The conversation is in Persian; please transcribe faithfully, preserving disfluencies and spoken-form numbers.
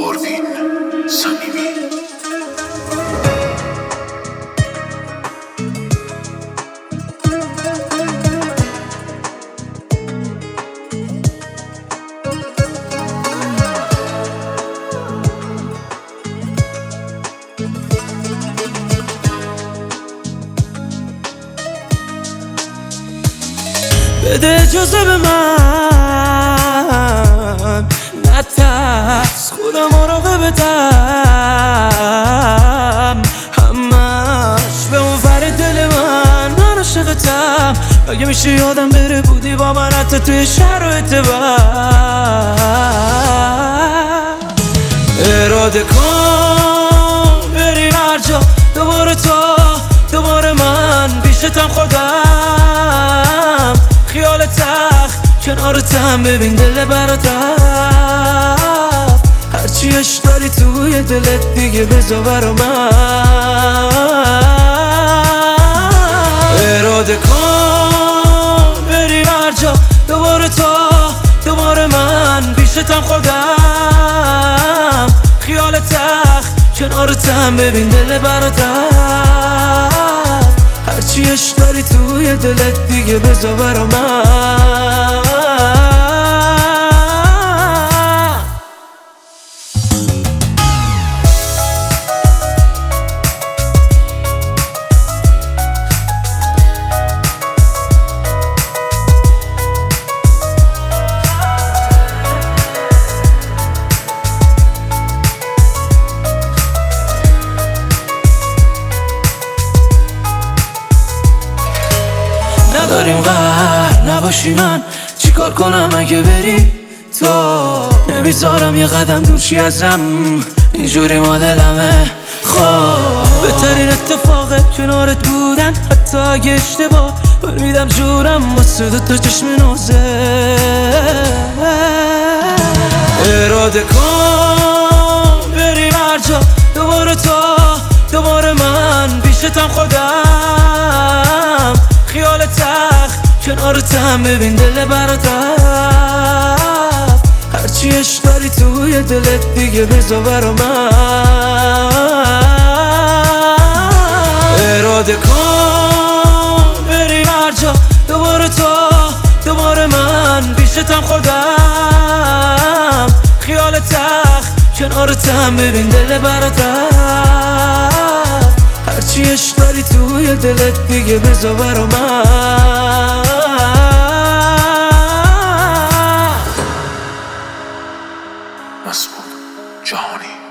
پروین صمیمی. بده اجازه به من نترس، خودم مراقبتم، همش به اون ور دل من من عاشقتم. اگه میشه یادم بره بودی با من حتی توی شرایط بد. اراده کن بری هر جا، دوباره تو دوباره من پیشتم، خودم خیال تخت کنارتم، ببین دل برات رفت. هرچی عشق داری توی دلت دیگه بذار برا من. اراده کن بری هر جا، دوباره تو دوباره من پیشتم، خودم خیال تخت کنارتم، ببین دل برات رفت. هرچی عشق داری توی دلت دیگه بذار برا من. نداریم قهر نباشی، من چیکار کنم اگه بری تو؟ نمیذارم یه قدم دوشی ازم، اینجوری ما دلمه. خب بهترین اتفاقه کنارت بودن، حتی اگه اشتباه برمیدم جورم واسه دو تا چشم نوزه. اراده کن بری هر جا، دوباره تو دوباره من پیشتم، خودم خیال تخت کنارتم، ببین دل برات رفت. هرچی عشق داری توی دلت دیگه بذار برا من. اراده کن بری هر جا، دوباره تو دوباره من پیشتم، خودم خیال تخت کنارتم، ببین دل برات رفت. هرچی عشق داری توی دلت دیگه بذار برا من. مسعود جهانی.